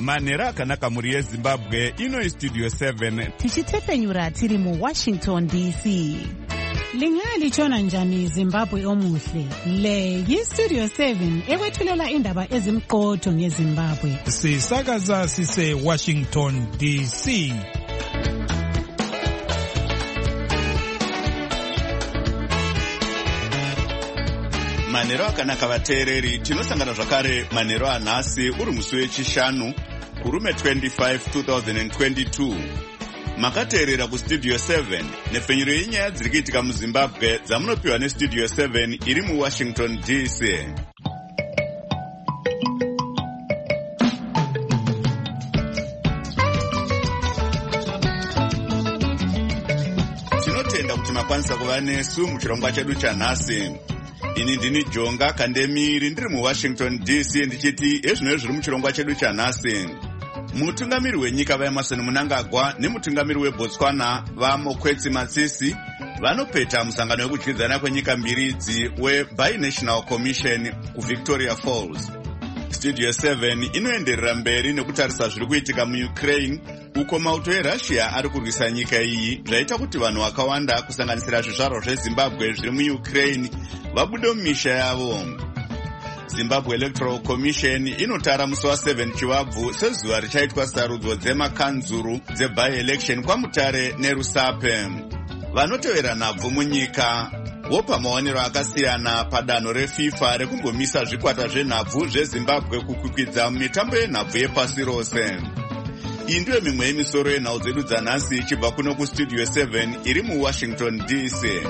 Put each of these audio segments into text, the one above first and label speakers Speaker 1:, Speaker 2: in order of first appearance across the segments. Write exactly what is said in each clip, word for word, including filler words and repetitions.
Speaker 1: manhero akanaka muri yezimbabwe. Ino istudio seven
Speaker 2: tichitepfenyura tiri muwashington D C.
Speaker 3: Lingalitshona njani Zimbabwe omuhle? Le yistudio seven ekwethulela indaba ezimqotho ngeZimbabwe.
Speaker 4: Sisakaza sise Washington D C.
Speaker 1: manhero akanaka vateereri. Tinosangana zvakare manhero anhasi uri musi wechishanu kurume twenty-five two thousand twenty-two. Makateerera kustudio seven nepfenyuro yenyaya dziri kuitika muZimbabwe dzamunopiwa nestudio seven iri muWashington D C. Tinotenda kuti makwanisa kuva nesu muchirongwa chedu chanhasi. Ini ndini Jonga Kandemiri ndiri muWashington D C ndichiti ezvino zviri muchirongwa chedu chanhasi. Mutungamiri wenyika vaEmmerson Mnangagwa nemutungamiri weBotswana vaMokwetsi Masisi vanopeta musangano wekudyidzana kwenyika mbiri idzi weBinational Commission kuVictoria Falls. Studio seven inoenderera mberi nekutarisa zviri kuitika muUkraine uko mauto eRussia ari kurwisa nyika iyi zvaita kuti vanhu vakawanda kusanganisira zvizvarwa zveZimbabwe zviri muUkraine vabude mumisha yavo. Zimbabwe Electoral Commission inotara musi wa seven Chivabvu sezuva richaitwa sarudzo dzemakanzuru dzeby-election kwaMutare neRusape. Vanotevera nhabvu munyika vopa maonero akasiyana padanho reFIFA rekungomisa zvikwata zvenhabvu zveZimbabwe kukwikwidza mitambo yenhabvu yepasi rose. Iyi ndiyo mimwe yemisoro yenhau dzedu dzanhasi ichibva kuno kustudio seven iri muWashington D C.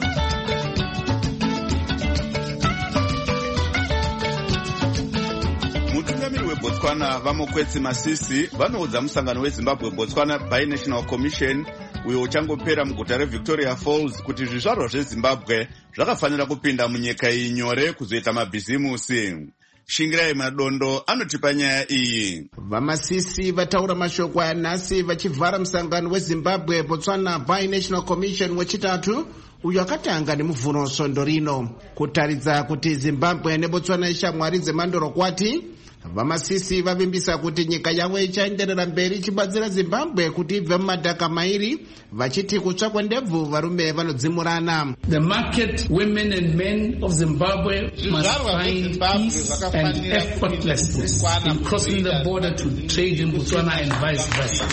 Speaker 1: Mutungamiri weBotswana vaMokwetsi Masisi vanoudza musangano weZimbabwe Botswana Binational Commission uyo uchangopera muguta reVictoria Falls kuti zvizvarwa zveZimbabwe zvakafanira kupinda munyika iyi nyore kuzoita mabhizimusi. Shingirai Madondo anotipa nyaya iyi.
Speaker 5: VaMasisi vataura mashoko anhasi vachivhara musangano weZimbabwe Botswana Binational Commission wechitatu uyo akatanga nemuvhuro svondo rino kutaridza kuti Zimbabwe neBotswana ishamwari dzemandorokwati. VaMasisi vavimbisa kuti nyika yavo ichaenderera mberi ichibatsira Zimbabwe kuti ibve mumadhaka mairi vachiti kutsvakwa ndebvu varume vanodzimurana.
Speaker 6: The market women and men of Zimbabwe must find peace and effortlessness in crossing the border to trade in Botswana and vice versa.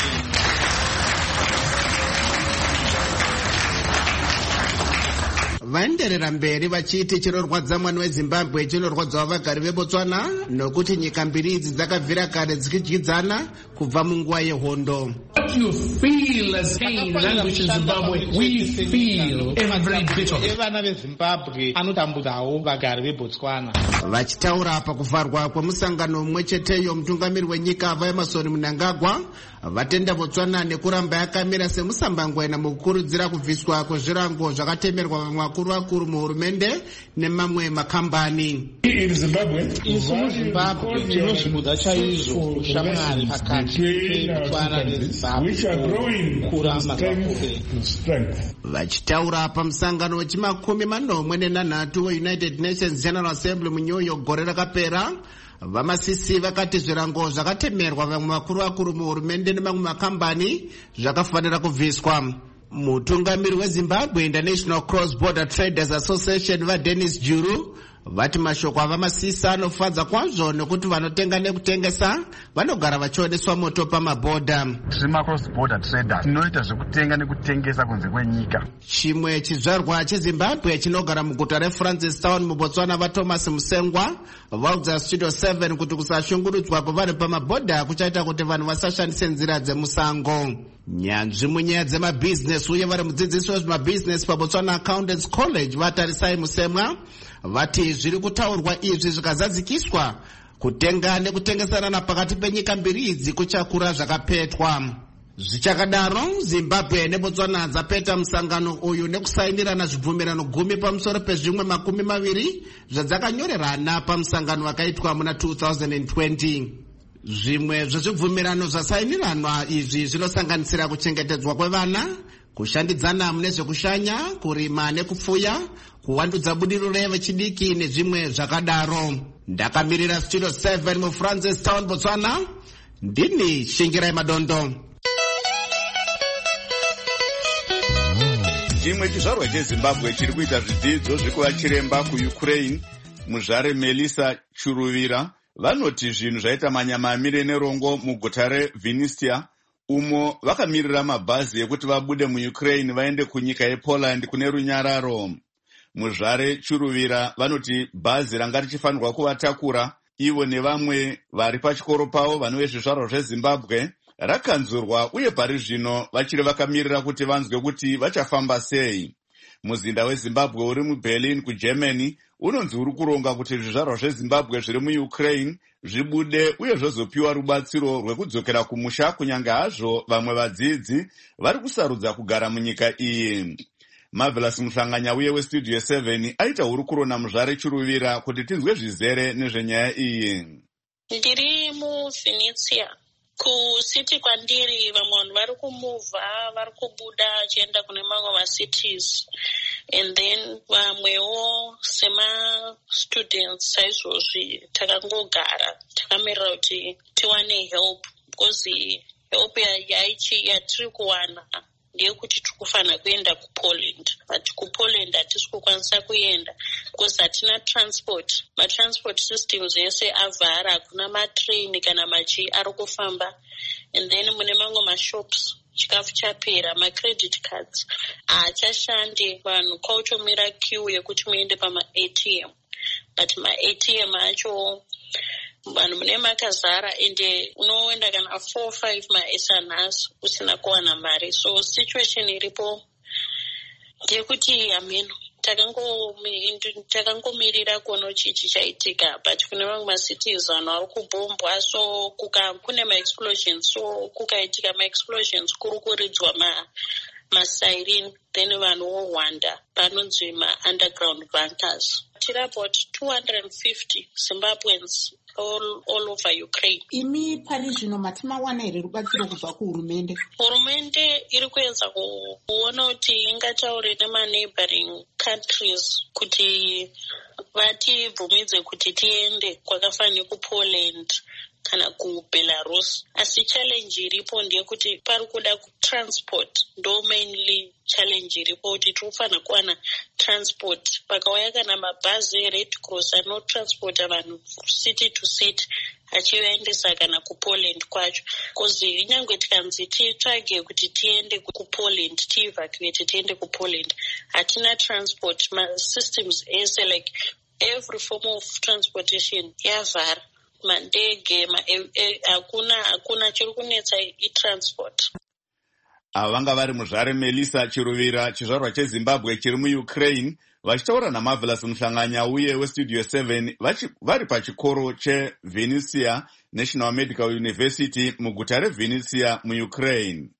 Speaker 5: Vaenderera mberi vachiti chinorwadza mwana weZimbabwe chinorwadzawo vagari veBotswana nokuti nyika mbiri idzi dzakabvira kare dzikidyidzana kubva munguva yehondo.
Speaker 6: What you feel as pain language in Zimbabwe, we feel every bit of it.
Speaker 7: Vana veZimbabwe anotambudawo vagari veBotswana.
Speaker 5: Vachitaura pakuvharwa kwemusangano mumwe cheteyo mutungamiri wenyika vaEmmerson Mnangagwa vatenda Botswana nekuramba yakamira semusambangwena mukukurudzira kubviswa kwezvirango zvakatemerwa vamwe vakuru vakuru muhurumende nemamwe makambani.
Speaker 7: Zimbabwe tinozvimudza chaizvo ushamwari pakati peBotswana neZimbabwe kuramba pakure.
Speaker 5: Vachitaura pamusangano wechimakumi manomwe nenhanhatu weUnited Nations General Assembly muNew York gore rakapera, VaMasisi vakati zvirango zvakatemerwa vamwe vakuru vakuru muhurumende nemamwe makambani zvakafanira kubviswa. Mutungamiri weZimbabwe International Cross Border Traders Association vaDennis Juru vati mashoko avaMasisi anofadza kwazvo nekuti vanotenga nekutengesa vanogara vachioneswa moto pamabhodha.
Speaker 8: Tima cross border traders tinoita zvekutenga nekutengesa kunze kwenyika.
Speaker 5: Chimwe chizvarwa cheZimbabwe chinogara muguta reFrancistown muBotswana vaThomas Musengwa vaudza Studio seven kuti kusashungurudzwa kwevanhu pamabhodha kuchaita kuti vanhu vasashandise nzira dzemusango. Nyanzvi munyaya dzemabusiness uye vari mudzidzisi wezvemabusiness paBotswana Accountants College vatarisai Musemwa vati zviri kutaurwa izvi zvikazadzikiswa kutenga nekutengesana pakati penyika mbiri idzi kuchakura zvakapetwa. Zvichakadaro Zimbabwe neBotswana dzapeta musangano uyu nekusainirana zvibvumirano gumi pamusoro pezvimwe makumi maviri zvadzakanyorerana pamusangano wakaitwa muna two thousand twenty. Zvimwe zvezvibvumirano zvasainiranwa izvi zvinosanganisira kuchengetedzwa kwevana, kushandidzana mune zvekushanya, kurima nekupfuya, kuwandudza budiriro yevechidiki nezvimwe zvakadaro. Ndakamirira Studio seven muFrancistown Botswana, ndini Shingirai Madondo.
Speaker 1: Chimwe chizvarwa cheZimbabwe chiri kuita zvidzidzo zvekuva chiremba kuUkraine, muzvare Melissa Churuvira, vanoti zvinhu zvaita manyama amire nerongo muguta reVinnytsia, umo vakamirira mabhazi ekuti vabude muUkraine vaende kunyika yePoland kune runyararo. Muzvare Churuvira vanoti bhazi ranga richifanirwa kuvatakura ivo nevamwe vari pachikoro pavo vanove zvizvarwa zveZimbabwe rakanzurwa, uye pari zvino vachiri vakamirira kuti vanzwe kuti vachafamba sei. Muzinda weZimbabwe uri muBerlin kuGermany unonzi uri kuronga kuti zvizvarwa zveZimbabwe zviri muUkraine zvibude uye zvozopiwa rubatsiro rwekudzokera kumusha, kunyange hazvo vamwe vadzidzi vari kusarudza kugara munyika iyi. Marvelous Muhlanganya uye weStudio seven aita hurukurona muzvare Churuvira kuti tinzwe zvizere nezvenyaya iyi.
Speaker 9: Ndiri muVinnytsia kusiti kwandiri, vamwe vanhu vari kumuvha, vari kubuda achienda kune mamwe macities, and then vamwewo sema students saizvozvi takangogara takamirira kuti tiwane help, because help yaichi yatiri kuwana ndeyekuti tikufanira kuenda kuPoland, but kuPoland hatisi kukwanisa kuenda because hatina transport. Matransport systems ese avhara, hakuna matrain kana machi ari kufamba, and then mune mamwe mashops chikafu chapera, macredit cards haachashande, vanhu kwautomira queue yekuti muende pama-A T M, but ma-A T M acho vanhu mune makazara, ende unoenda kana four five maS nhasi usina kuwana mari. So situation iripo ndeyekuti ameno takangomirira kuona chichi chaitika, but kune vamwe macities vanhu vari kubhombwa, so kuka kune maexplosions, so kukaitika maexplosions kuri kuridzwa ma masiren, then vanhu vohwanda panonzi ma-underground bunkers. Tiri about two hundred fifty Zimbabweans all, all over Ukraine.
Speaker 2: Imi pari zvino matimawana here rubatsiro kubva kuhurumende?
Speaker 9: Hurumende iri kuedza kuona kuti ingataure nema-neighboring countries kuti vatibvumidze kuti tiende kwakafanira kuPoland kana kuBelarus. Asi challenge iripo ndeyekuti pari kuda kutransport, ndo mainly challenge iripo, kuti tinofanira kuwana transport. Pakauya kana mabhazi eRed Cross anotransporta vanhu city to city achivaendesa kana kuPoland kwacho, because inyange tikanzi titsvage kuti tiende kuPoland, tievacuate tiende kuPoland, hatina transport. Masystems ese, like every form of transportation yavhara, mandege hakuna hakuna chiri kunetsa itransport.
Speaker 1: Ava vanga vari muzvare Melissa Chiruvira, chizvarwa cheZimbabwe chiri muUkraine, vachitaura naMarvelous Muhlanganya uye weStudio seven vari pachikoro cheVinnytsia National Medical University muguta reVinnytsia muUkraine.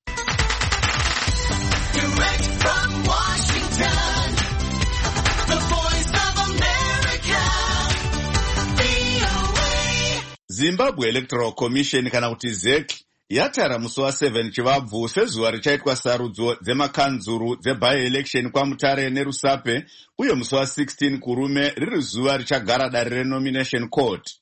Speaker 1: Direct from Washington, the voice of America, V O A. Zimbabwe Electoral Commission kana kuti Z E C yatara musi wa7 chivabvu sezuva richaitwa sarudzo dzemakanzuru dzeby-election kwaMutare neRusape, uye musi wa16 kurume riri zuva richagara dare renomination court.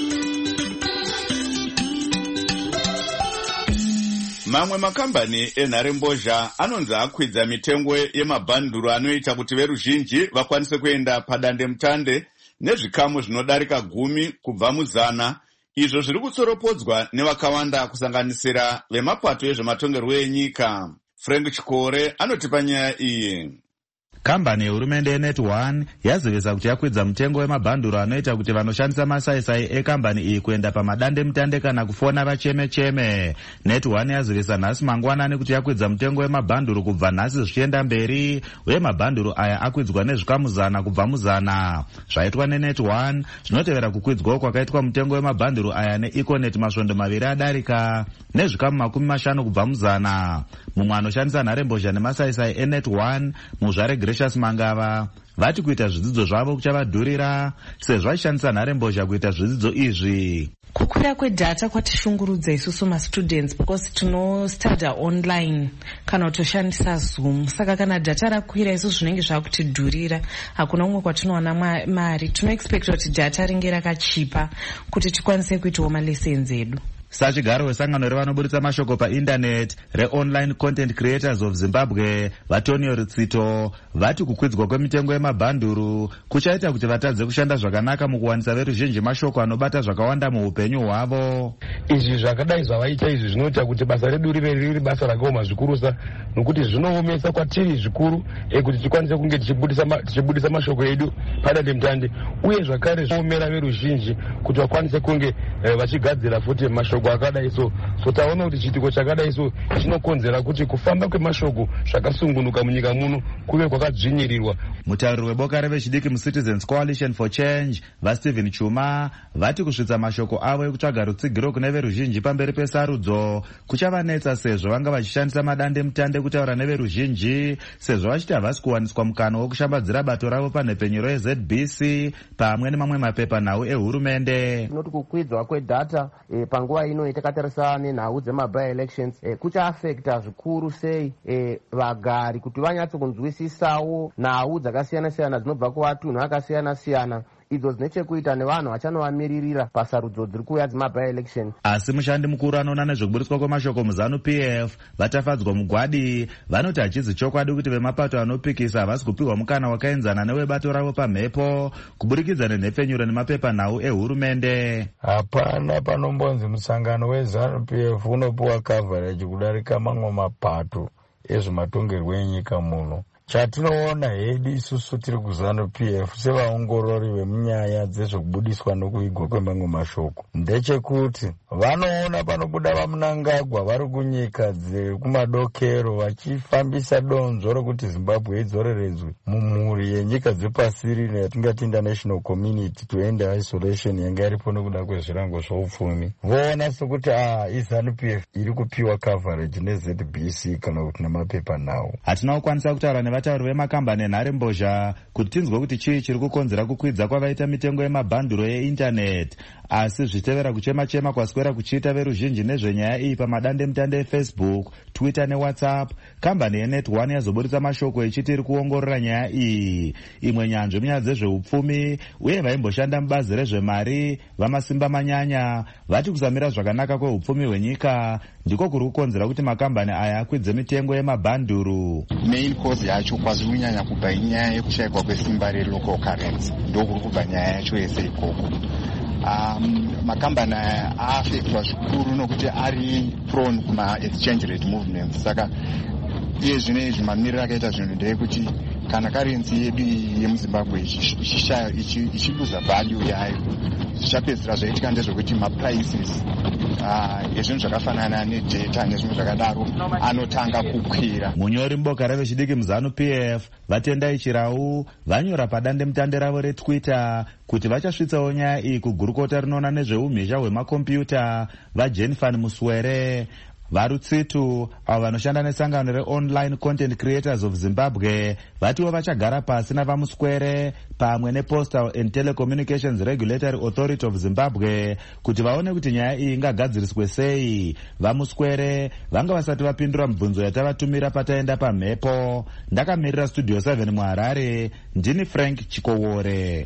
Speaker 1: Mamwe makambani enharembozha anonzi akwidza mitengo yemabhanduru anoita kuti veruzhinji vakwanise kuenda padande mutande nezvikamu zvinodarika gumi kubva muzana, izvo zviri kutsoropodzwa nevakawanda kusanganisira vemapato ezvematongerwo enyika. Frank Chikore anotipa nyaya iyi.
Speaker 10: Kambani yehurumende yeNet one yazivisa kuti yakwidza mutengo wemabhanduru anoita kuti vanoshandisa masaisai ekambani iyi kuenda pamadande mutande kana kufona vacheme-cheme. Net one yazivisa nhasi mangwanani kuti yakwidza mutengo wemabhanduru kubva nhasi zvichienda mberi, uye mabhanduru aya akwidzwa nezvikamuzana kubva muzana. Zvaitwa neNet one zvinotevera kukwidzwawo kwakaitwa mutengo wemabhanduru aya neEconet masvondo maviri adarika nezvikamu makumi mashanu kubva muzana. Mumwe anoshandisa nharembozha nemasaisai eNet one muzvare Gracious Mangava vati kuita zvidzidzo zvavo kuchavadhurira sezvo vachishandisa nharembozha kuita zvidzidzo izvi.
Speaker 11: Kukwira kwedhata kwatishungurudza isusu mastudents because tinostudy online kana kutoshandisa Zoom. Saka kana dhata rakwira isusu zvinenge zvakutidhurira, hakuna umwe kwatinowana mari. Tinoexpecta kuti dhata ringe rakachipa kuti tikwanise kuitawo malessons edu.
Speaker 10: Sachigaro wesangano revanoburitsa mashoko paindaneti reOnline Content Creators of Zimbabwe Vatonio Rutsito vati kukwidzwa kwemitengo yemabhanduru kuchaita kuti vatadze kushanda zvakanaka mukuwanisa veruzhinji mashoko anobata zvakawanda muupenyu hwavo.
Speaker 12: Izvi zvakadai zvavaita izvi zvinoita kuti basa redu rive riri basa rakaoma zvikurusa, nokuti zvinoomesa kwatiri zvikuru kuti tikwanise kunge tichibudisa mashoko edu padandemutande, uye zvakare zvinoomera veruzhinji kuti vakwanise kunge vachigadzira futi mashoko akadai so. So taona kuti chitiko chakadai so chinokonzera kuti kufamba kwemashoko zvakasungunuka munyika muno kuve kwakadzvinyirirwa.
Speaker 10: Mutauri weboka revechidiki muCitizens Coalition for Change vaStephen Chuma vati kusvitsa mashoko avo ekutsvaga rutsigiro kune veruzhinji pamberi pesarudzo kuchavanetsa sezvo vanga vachishandisa madandemutande kutaura neveruzhinji, sezvo vachiti havasi kuwaniswa mukana wekushambadzira bato ravo panhepfenyuro yeZ B C pamwe nemamwe mapepanhau ehurumende.
Speaker 13: Tinoti kukwidzwa kwedhata e, panguva ino itakatarisa nenhau dzemaby elections e, kuchaafekta zvikuru sei e, vagari kuti vanyatsokunzwisisawo nhau dzakasiyana siyana dzinobva kuvatunhu akasiyana siyana idzo dzine chekuita nevanhu vachanovamiririra pasarudzo dziri kuuya dzemaby election.
Speaker 10: Asi mushandi mukuru anoona nezvekuburiswa kwemashoko muZanu P F Vatafadzwa Mugwadi vanoti hachizi chokwadi kuti vemapato anopikisa havasi kupiwa mukana wakaenzana newebato ravo pamhepo kuburikidza nenhepfenyuro nemapepanhau ehurumende.
Speaker 14: Hapana panombonzi musangano weZanu P F unopiwa coverage kudarika mamwe mapato ezvematongerwo enyika muno. Chatinoona hedu isusu tiri kuZanu P F sevaongorori vemunyaya dzezvokubudiswa nokuigwa kwemamwe mashoko ndechekuti vanoona panobuda vaMnangagwa vari kunyika dzekumadokero vachifambisa donzvo rokuti Zimbabwe idzoreredzwe mumhuri yenyika dzepasi rino yatingati international community to end isolation yanga iripo nekuda kwezvirango zvoupfumi. Voona sekuti ah iZanu P F iri kupiwa coverage neZ B C kana kuti nemapepanhau.
Speaker 10: Hatina kukwanisa kutaura nevatauri vemakambani enharembozha kuti tinzwe kuti chii chiri kukonzera kukwidza kwavaita mitengo yemabhanduro eindaneti, asi zvichitevera kuchema-chema kwaswera kuchiita veruzhinji nezvenyaya iyi pamadandemutande eFacebook, Twitter neWhatsApp, kambani yeNet One yazoburitsa mashoko ichiti iri kuongorora nyaya iyi. Imwe nyanzvi munyaya dzezveupfumi uye vaimboshanda mubazi rezvemari vamasimba manyanya vati kusamira zvakanaka kweupfumi hwenyika ndiko kuri kukonzera kuti makambani aya akwidze mitengo yemabhanduru.
Speaker 8: Main cause yacho kwaziri kunyanya kubva inyaya yekushayikwa kwesimba relocal currency, ndokuri kubva nyaya yacho yese ikoko. Um, makambani aya aafektwa zvikuru nokuti ari prone kuma-exchange rate movements. Saka iye zvino izvi mamiriro akaita zvinhu ndeyekuti kana karensi yedu yemuZimbabwe ichiluza value yayo, zvichapedzisira zvaitika ndezvekuti maprices ezvinhu zvakafanana nedata nezvimwe zvakadaro anotanga kukwira.
Speaker 10: Munyori muboka revechidiki muZanu P F Vatendai Chirau vanyora padandemutande ravo reTwitter kuti vachasvitsawo nyaya iyi kugurukota rinoona nezveumhizha hwemakombiyuta vaJenifan Muswere. VaRutsitu avo vanoshanda nesangano reOnline Content Creators of Zimbabwe vatiwo vachagara pasi navaMuswere pamwe nePostal and Telecommunications Regulatory Authority of Zimbabwe kuti vaone kuti nyaya iyi ingagadziriswe sei. VaMuswere vanga vasati vapindura mibvunzo yatavatumira pataenda pamhepo. Ndakamirira Studio seven muHarare, ndini Frank Chikowore.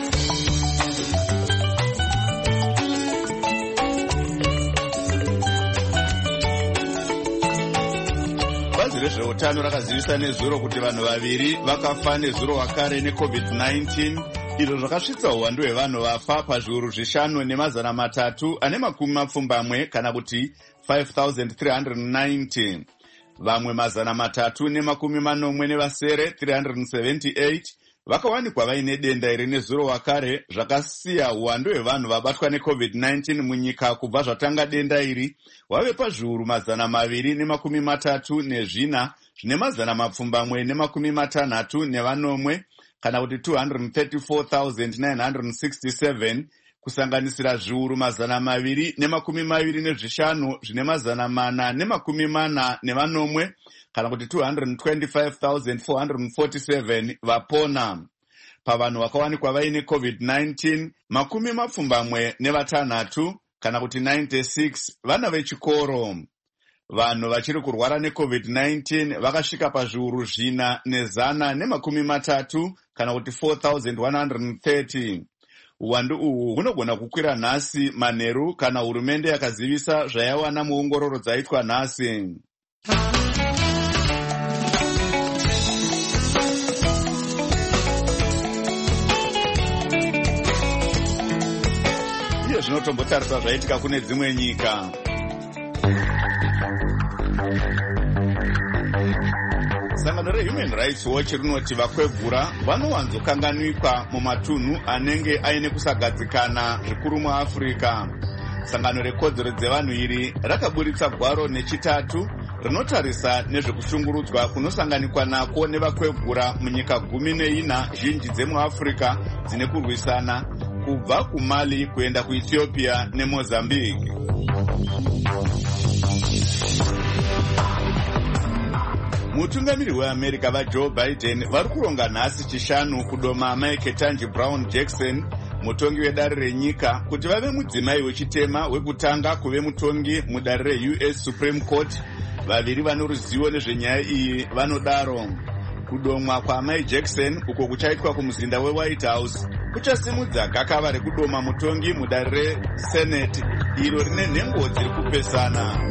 Speaker 1: Bazi rezveutano rakazivisa nezuro kuti vanhu vaviri vakafa nezuro wakare necovid nineteen, izvo zvakasvitsa uwandu hwevanhu vafa pazviuru zvishanu nemazana matatu ane makumi mapfumbamwe kana kuti five thousand three hundred ninety. Vamwe mazana matatu nemakumi manomwe nevasere three hundred seventy-eight vakawanikwa vaine denda iri nezuro wakare, zvakasiya uwandu hwevanhu vabatwa necovid nineteen munyika kubva zvatanga denda iri wave pazviuru mazana maviri nemakumi matatu nezvina zvine mazana mapfumbamwe nemakumi matanhatu nevanomwe kana kuti two hundred thirty-four thousand nine hundred sixty-seven, kusanganisira zviuru mazana maviri nemakumi maviri nezvishanu zvine mazana mana nemakumi mana nevanomwe kana kuti two hundred twenty-five thousand four hundred forty-seven vapona. Pavanhu vakawanikwa vaine covid nineteen, makumi mapfumbamwe nevatanhatu kana kuti ninety-six vana vechikoro. Vanhu vachiri kurwara necovid nineteen vakasvika pazviuru zvina nezana nemakumi matatu kana kuti four thousand one hundred thirty. uwandu uhu hunogona kukwira nhasi manheru kana hurumende yakazivisa zvayawana muongororo dzaitwa nhasi. Iyo zvinotombotariswa zvaitika kune dzimwe nyika. Sangano reHuman Rights Watch rinoti vakwegura vanowanzokanganwikwa mumatunhu anenge aine kusagadzikana zvikuru muAfrica. Sangano rekodzero dzevanhu iri rakaburitsa gwaro nechitatu rinotarisa nezvekushungurudzwa kunosanganikwa nako nevakwegura munyika gumi neina zhinji dzemuAfrica dzine kurwisana kubva kuMali kuenda kuEthiopia neMozambique. Mutungamiri weAmerica vaJoe Biden vari kuronga nhasi chishanu kudoma amai Ketanji Brown Jackson, mutongi wedare renyika, kuti vave mudzimai wechitema wekutanga kuve mutongi mudare reU S Supreme Court. Vaviri vano ruzivo nezvenyaya iyi vanodaro. Kudomwa kwaamai Jackson uko kuchaitwa kumuzinda weWhite House kuchasimudza gakava rekudoma mutongi mudare reSenate iro rine nhengo dziri kupesana.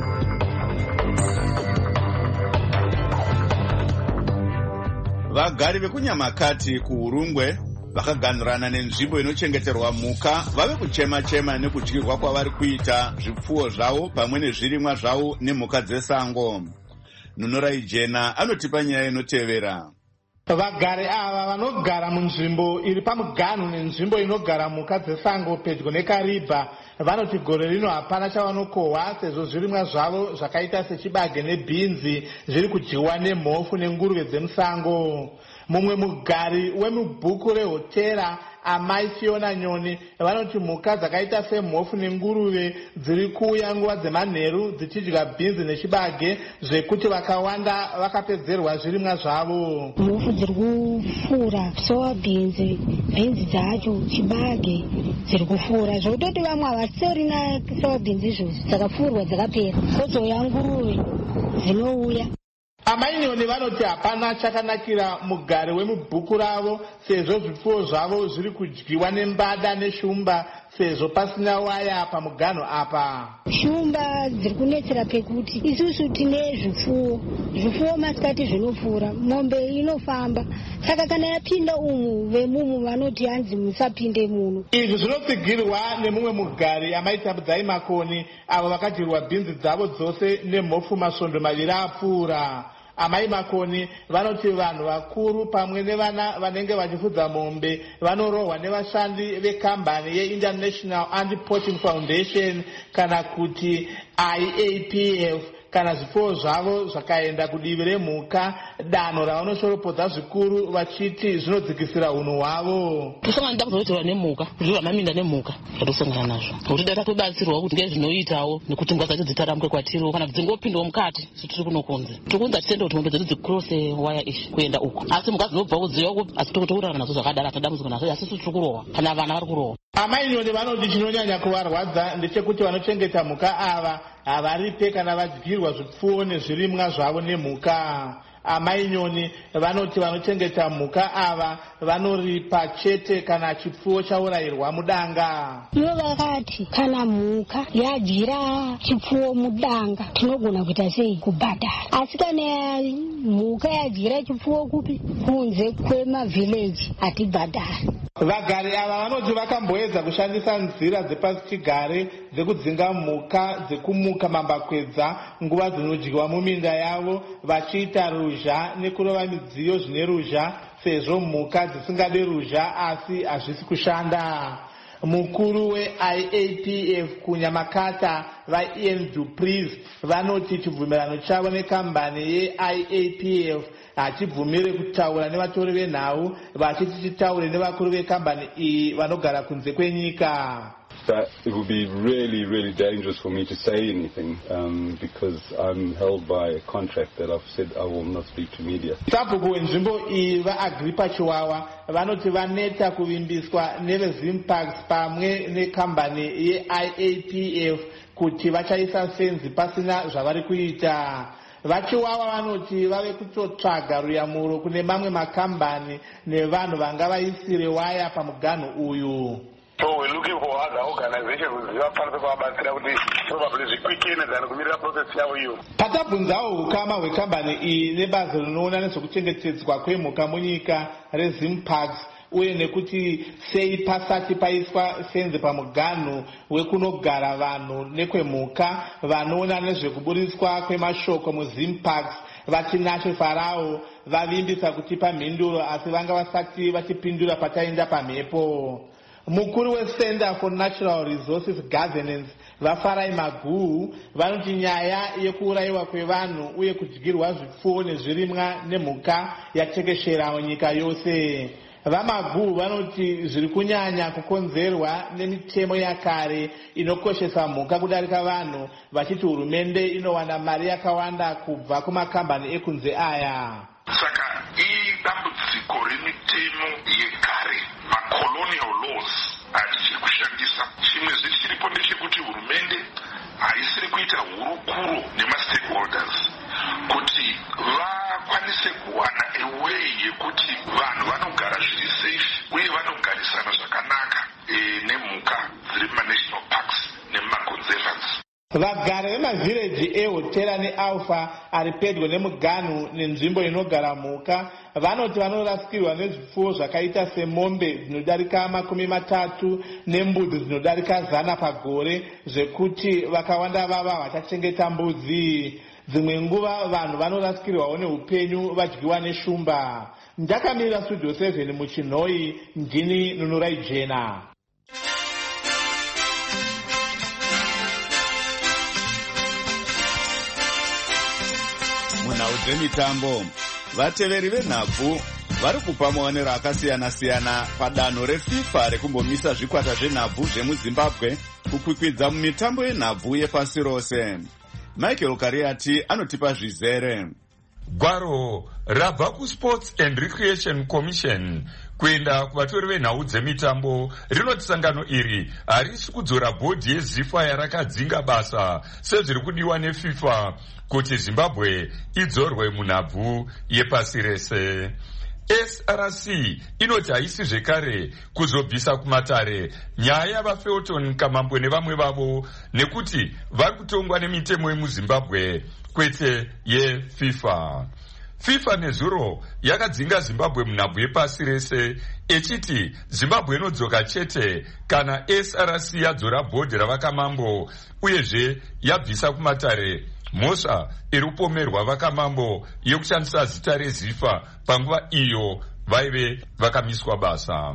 Speaker 1: Vagari vekunyamakati kuHurungwe vakaganhurana nenzvimbo inochengeterwa mhuka vave kuchema-chema nekudyirwa kwavari kuita zvipfuwo zvavo pamwe nezvirimwa zvavo nemhuka dzesango. Nunorai Jena anotipa nyaya inotevera.
Speaker 7: Vagari ava vanogara munzvimbo iri pamuganhu nenzvimbo inogara mhuka dzesango pedyo neKariba vanoti gore rino hapana chavanokohwa sezvo zvirimwa zvavo zvakaita sechibage nebhinzi zviri kudyiwa nemhofu nenguruve dzemusango. Mumwe mugari wemubhuku rehotera amai Fiona Nyoni vanoti mhuka dzakaita semhofu nenguruve dziri kuuya nguva dzemanheru dzichidya bhinzi nechibage zvekuti vakawanda vakapedzerwa zvirimwa zvavo.
Speaker 15: Mhofu dziri kufura sowa bhinzi, bhinzi dzacho, chibage dziri kufura zvekutoti vamwe havasisirina sowa bhinzi izvozvo dzakafurwa dzakapera kozouya nguruve dzinouya.
Speaker 7: Amai Nyoni vanoti hapana chakanakira mugari wemubhuku ravo sezvo zvipfuwo zvavo zviri kudyiwa nembada neshumba sezvo pasina waya pamuganhu apa.
Speaker 15: Shumba dziri kunetsera pekuti isusu tine zvipfuwo zvipfuwo masikati zvinofura, mombe inofamba, saka kana yapinda umu vemumu vanoti hanzi musapinde muno.
Speaker 7: Izvi zvinotsigirwa nemumwe mugari amai Tambudzai Makoni avo vakadyirwa bhinzi dzavo dzose nemhofu masvondo maviri apfuura. Amai Makoni vanoti vanhu vakuru pamwe nevana vanenge vachifudza mombe vanorohwa nevashandi vekambani yeInternational Anti-Poaching Foundation kana kuti I A P F kana zvipfuwo zvavo zvakaenda kudivi remhuka, danho ravanoshoropodza zvikuru vachiti zvinodzikisira unhu hwavo.
Speaker 16: Tusangana ndakuzorwa nemhuka, kuzviwa maminda nemhuka zvatusangana nazvo. Kuti data tobatsirwa kuti ngezvinoitawo nekuti ngwa dzacho dzitaramwe kwatiri kana dzingopindawo mukati tiri kunokunze. Tikunza titende kuti mombe dzedu dzikrose waya ishi kuenda uko. Asi mhuka dzinobvawo dziyo asi tokutourana nazo zvakadara tadambudzika nazo asi tiri kurohwa kana vana vari kurohwa. Amai Nyoni vanoti chinonyanya kuvarwadza ndechekuti vanochengeta mhuka ava havaripe kana vadyirwa zvipfuwo nezvirimwa zvavo nemhuka. Amai Nyoni vanoti vanochengeta mhuka ava vanoripa chete kana chipfuwo chaurayirwa mudanga.
Speaker 15: Ivo vakati kana mhuka yadyira chipfuwo mudanga tinogona kuita sei kubhadhara, asi kana mhuka yadyira chipfuwo kupi kunze kwemavhileji hatibhadhari.
Speaker 7: Vagari ava vanoti vakamboedza kushandisa nzira dzepasichigare dzekudzinga mhuka dzekumuka mambakwedza nguva dzinodyiwa muminda yavo vachiita ruzha nekurova midziyo zvine ruzha sezvo mhuka dzisingade ruzha asi hazvisi kushanda. Mukuru weI A P F kunyamakata vaIan du Preez vanoti chibvumirano chavo nekambani yeI A P F hachibvumire kutaura nevatori venhau vachiti chitaure nevakuru vekambani iyi vanogara kunze kwenyika.
Speaker 17: That it would be really, really dangerous for me to say anything um, because I'm held by a contract that I've said I will not speak to media.
Speaker 7: Sabhuku wenzvimbo iyi vaAgripa Chiwawa vanoti vaneta kuvimbiswa neveZimpax pamwe nekambani yeI A P F kuti vachaisa senzi pasina zvavari kuita. Vachiwawa vanoti vave kutotsvaga ruyamuro kune mamwe makambani nevanhu vanga vaisire waya pamuganhu uyu.
Speaker 18: So we're looking for other organizations who are part of our battery, probably quicken and kumirira process yavo iyo.
Speaker 7: Patabvunzawo ukama hwekambani iyi nebazi rinoona nezvekuchengetedzwa kwemhuka munyika reZimparks uye nekuti sei pasati paiswa fenzi pamuganhu wekunogara vanhu nekwemhuka vanoona nezvekuburiswa kwemashoko muZimparks vatinashe Farao vavimbisa kutipa mhinduro asi vanga vasati vachipindura pataenda pamhepo. Mukuru weCenter for Natural Resources Governance vaFarai Maguhu vanoti nyaya yekuurayiwa kwevanhu uye kudyirwa zvipfuwo nezvirimwa nemhuka yatekeshera munyika yose. VaMaguhu vanoti zviri kunyanya kukonzerwa nemitemo yakare inokoshesa mhuka kudarika vanhu, vachiti hurumende inowana mari yakawanda kubva kumakambani ekunze aya.
Speaker 19: Saka idambudziko remitemo yekare, macolonial laws atichiri kushandisa. Chimwe zvichiripo ndechekuti hurumende haisiri kuita hurukuro nemastakeholders kuti vakwanise kuwana away yekuti vanhu vanogara zviri safe uye vanogarisana zvakanaka e, nemhuka dziri munational parks nemumaconservancy.
Speaker 7: Vagari vemavhireji eHotera neAlpha ari pedyo nemuganhu nenzvimbo inogara mhuka vanoti vanorasikirwa nezvipfuwo zvakaita semombe dzinodarika makumi matatu nembudzi dzinodarika zana pagore zvekuti vakawanda vava vachachengeta mbudzi. Dzimwe nguva vanhu vanorasikirwawo neupenyu vadyiwa neshumba. Ndakamirira Studio seven muChinhoi, ndini Nunurai Jena.
Speaker 1: Munhau dzemitambo, vateveri venhabvu vari kupa maonero akasiyana-siyana padanho reFIFA rekumbomisa zvikwata zvenhabvu zvemuZimbabwe kukwikwidza mumitambo yenhabvu yepasi rose. Michael Kariati anotipa zvizere.
Speaker 20: Gwaro rabva kuSports and Recreation Commission kuenda kuvatori venhau dzemitambo rinoti sangano iri harisi kudzora bhodhi yeZIFA yarakadzinga basa sezviri kudiwa neFIFA kuti Zimbabwe idzorwe munhabvu yepasi rese. S R C inoti haisi zvekare kuzobvisa kumatare nyaya yavaFelton Kamambwe nevamwe vavo nekuti vari kutongwa nemitemo yemuZimbabwe kwete yeFIFA. FIFA nezuro yakadzinga Zimbabwe munhabvu yepasi rese echiti Zimbabwe inodzoka chete kana S R C yadzora bhodhi ravakamambo uyezve yabvisa kumatare mhosva iri kupomerwa vakamambo yekushandisa zita reZIFA panguva iyo vaive vakamiswa basa.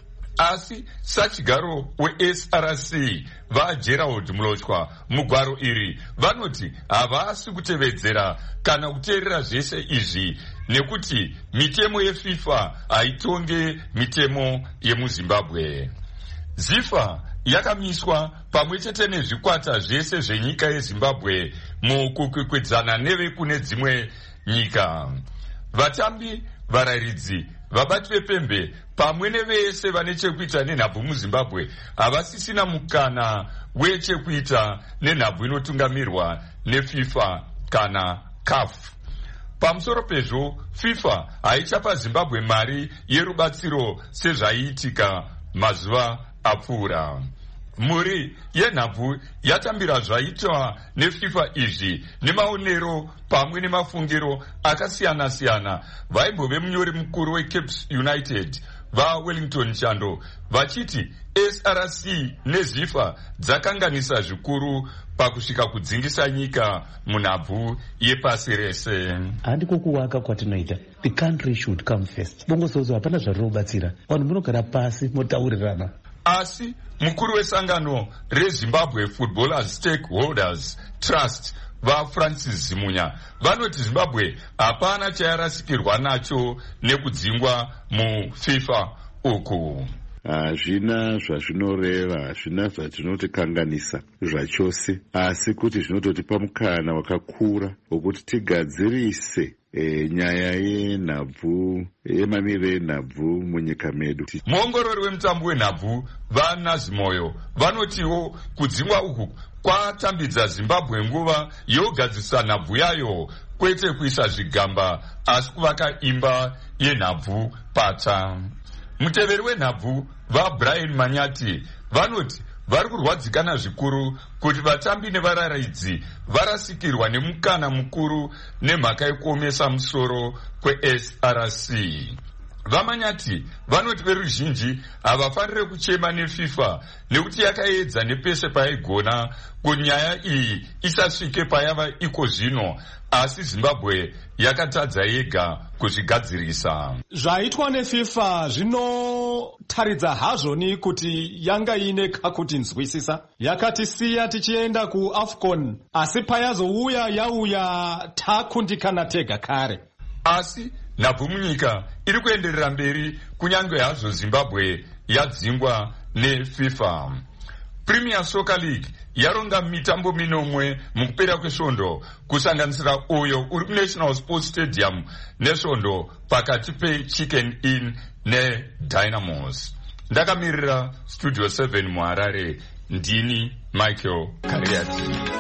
Speaker 20: Asi sachigaro weS R C vaGerald Mulotshwa mugwaro iri vanoti havasi kutevedzera kana kuteerera zvese izvi nekuti mitemo yeFIFA haitonge mitemo yemuZimbabwe. ZIFA yakamiswa pamwe chete nezvikwata zvese zvenyika yeZimbabwe mukukwikwidza nevekune dzimwe nyika. Vatambi, varayiridzi, vabati vepembe pamwe nevese vane chekuita nenhabvu muZimbabwe havasisina mukana wechekuita nenhabvu inotungamirwa neFIFA kana C A F. Pamusoro pezvo FIFA haichapa Zimbabwe mari yerubatsiro sezvaiitika mazuva apfuura. Muri yenhabvu yatambira zvaitwa neFIFA izvi nemaonero pamwe nemafungiro akasiyana-siyana vaimbove munyori mukuru weCaps United vaWellington Chando vachiti S R C neZIFA dzakanganisa zvikuru pakusvika kudzingisa nyika munhabvu yepasi rese.
Speaker 21: Handiko kuwaka kwatinoita. The country should come first. Bongosozo hapana zvarinobatsira. Vanhu munogara pasi motaurirana.
Speaker 20: Asi mukuru wesangano reZimbabwe Footballers Stakeholders Trust vaFrancis Zimunya vanoti Zimbabwe hapana chayarasikirwa nacho nekudzingwa muFIFA uku.
Speaker 22: Hazvina zvazvinoreva, hazvina zvazvinotikanganisa zvachose, asi kuti zvinototipa mukana wakakura wokuti tigadzirise E, nyaya yenhabvu yemamiriro enhabvu munyika medu.
Speaker 20: Muongorori wemutambo wenhabvu vaNazimoyo vanotiwo kudzingwa uku kwatambidza Zimbabwe nguva yogadzisa nhabvu yayo kwete kuisa zvigamba asi kuvaka imba yenhabvu patsva. muteveri wenhabvu vabrian manyati vanoti vari kurwadzikana zvikuru kuti vatambi nevarayiridzi varasikirwa nemukana mukuru nemhaka yekuomesa musoro kwe-S R C. Vamanyati vanoti veruzhinji havafanire kuchema neFIFA nekuti yakaedza nepese paigona kuti nyaya iyi isasvike payava iko zvino, asi Zimbabwe yakatadza yega kuzvigadzirisa.
Speaker 3: Zvaitwa neFIFA zvinotaridza hazvoni kuti yanga ine kakuti nzwisisa. Yakatisiya tichienda kuAFCON, asi payazouya yauya takundikana tega kare.
Speaker 20: Asi nhabvu munyika iri kuenderera mberi kunyange hazvo Zimbabwe yadzingwa neFIFA. Premier Soccer League yaronga mitambo minomwe mukupera kwesvondo kusanganisira uyo uri kuNational Sports Stadium nesvondo pakati peChicken Inn neDynamos. Ndakamirira Studio seven muHarare, ndini Michael Kariati.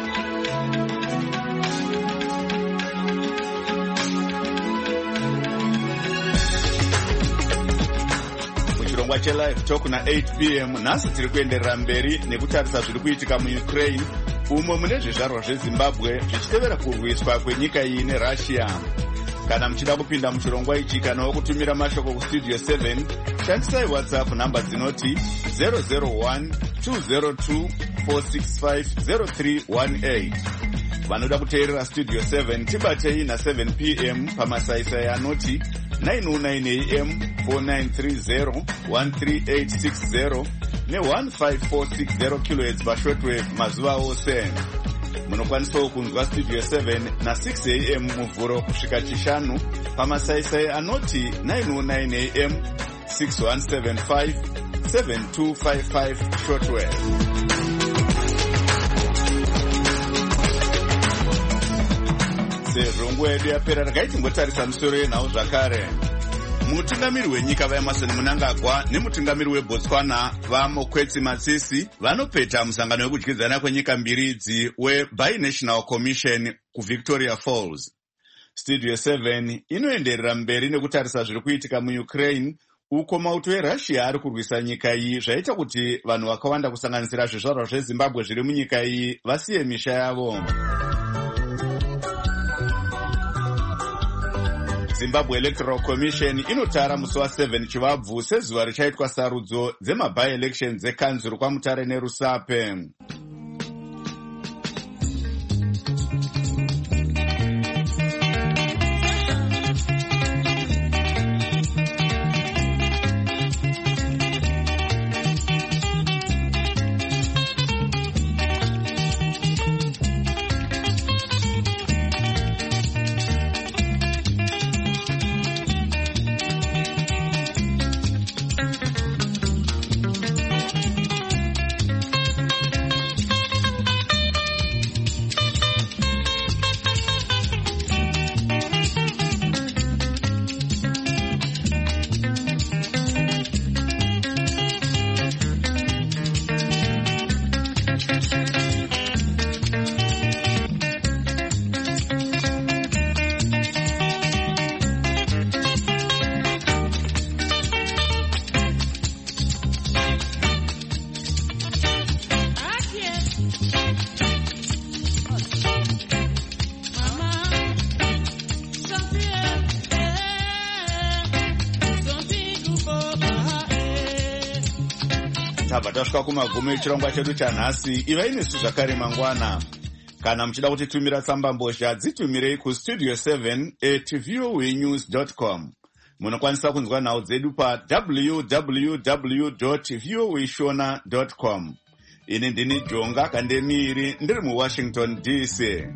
Speaker 1: Chirongwa chelive talk na eight p m nhasi tiri kuenderera mberi nekutarisa zviri kuitika muUkraine, umo mune zvizvarwa zveZimbabwe zvichitevera kurwiswa kwenyika iyi neRussia. Kana muchida kupinda muchirongwa ichi kana kutumira mashoko kustudio seven, shandisai WhatsApp namba dzinoti zero zero one two zero two four six five zero three one eight. Vanoda kuteerera Studio seven tibatei na seven p m pamasaisai anoti nine oh nine a m four nine three zero one three eight six zero ne one five four six zero kilohertz pashortwave mazuva ose. Munokwanisawo kunzwa Studio seven na six a m muvhuro kusvika chishanu pamasaisai anoti nine oh nine a m six one seven five seven two five five shortwave. Sezvo nguva yedu yapera, regai timbotarisa musoro yenhau zvakare. Mutungamiri wenyika vaEmmerson Mnangagwa nemutungamiri weBotswana vaMokwetsi Masisi vanopeta musangano wekudyidzana kwenyika mbiri idzi weBinational Commission kuVictoria Falls. Studio seven inoenderera mberi nekutarisa zviri kuitika muUkraine, uko mauto eRussia ari kurwisa nyika iyi zvaita kuti vanhu vakawanda kusanganisira zvizvarwa zveZimbabwe zviri munyika iyi vasiye misha yavo. Zimbabwe Electoral Commission inotara musi wa7 Chivabvu sezuva richaitwa sarudzo dzemabi-elections dzekanzuru kwaMutare neRusape. tabva tasvika kumagumo echirongwa chedu chanhasi. Ivai nesu zvakare mangwana. Kana muchida kutitumira tsamba mbozha dzitumirei kustudio seven at voanews dot com. Munokwanisa kunzwa nhau dzedu pa w w w dot voashona dot com. Ini ndini Jonga Kandemiri ndiri muWashington D C.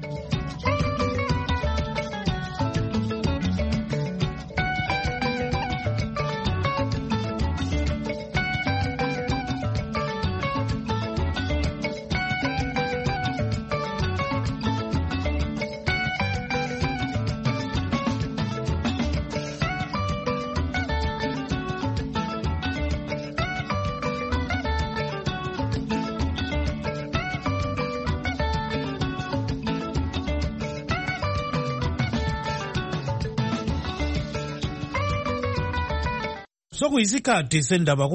Speaker 4: sokuyisikhathi sendaba